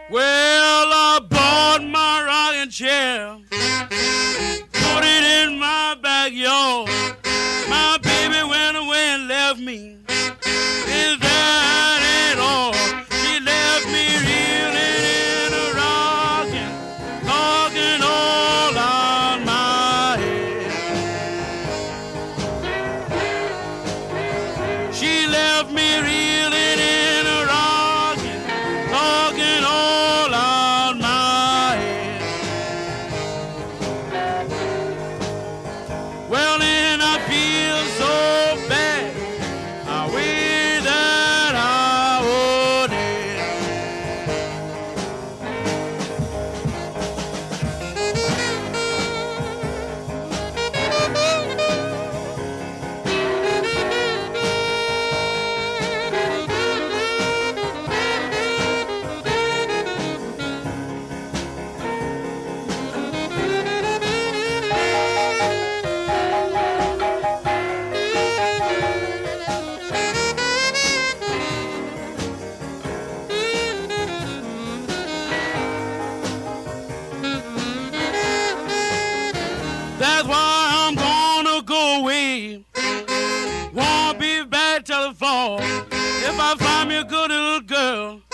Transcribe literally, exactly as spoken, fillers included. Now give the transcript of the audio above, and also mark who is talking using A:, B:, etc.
A: Well, I bought my rocking chair, put it in my backyard. My baby went away and left me. Is that it all? She left me reeling in a rocking, talking all on my head. She left me reeling in a rocking, talking all on my head. Well, then I feel so bad. I wish that I wouldn't. That's why I'm gonna go away. Won't be back till the fall. If I find me a good little girl,